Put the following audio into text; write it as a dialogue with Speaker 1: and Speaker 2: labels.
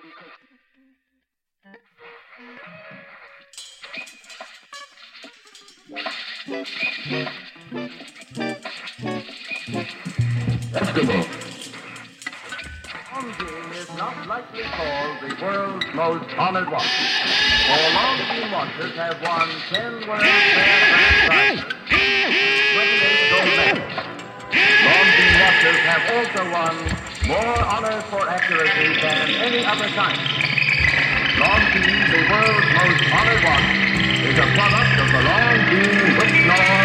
Speaker 1: Longbean is not lightly called the world's most honored watch. For Longbean watches have won 10 World Fair Grand Prizes, 28 gold medals. Longbean watches have also won more honors for accuracy than any other kind. Longbean, the world's most honored watch, is a product of the Longbean Wicknall